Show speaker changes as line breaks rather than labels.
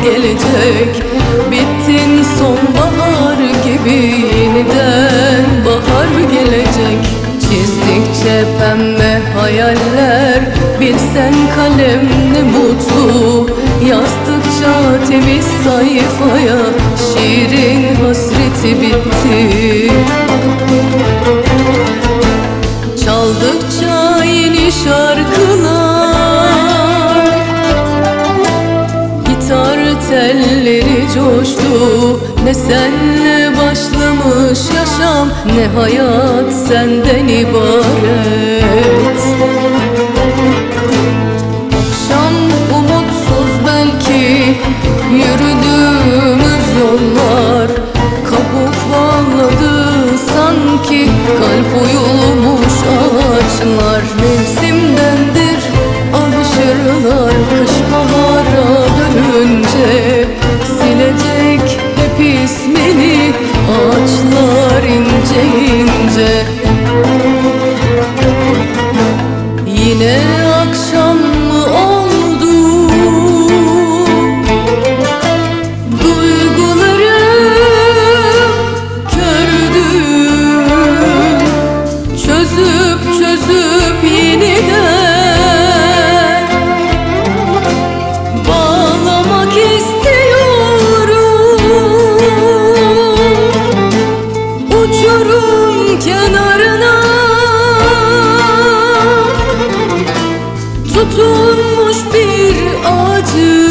gelecek. Bittin sonbahar gibi, yeniden bahar gelecek. Çizdikçe pembe hayaller, bilsen kalem ne mutlu. Yazdıkça temiz sayfaya şiirin hasreti bitti. Çaldıkça yeni şarkılar, gitar telleri coştu. Ne senle başlamış yaşam, ne hayat senden ibaret. Akşam umutsuz belki yürüdüğümüz yollar, kabuk bağladı sanki kalp uyumuş ağaçlar. Mevsimdendir alışırlar, kış bahara dönünce silecek hep ismini ağaçlar ince ince. Yine akşam mı oldu, duygularım kördü. Çözüp çözüp yeniden bağlamak istiyorum. Uçurum kenarına tutunmuş bir ağacı,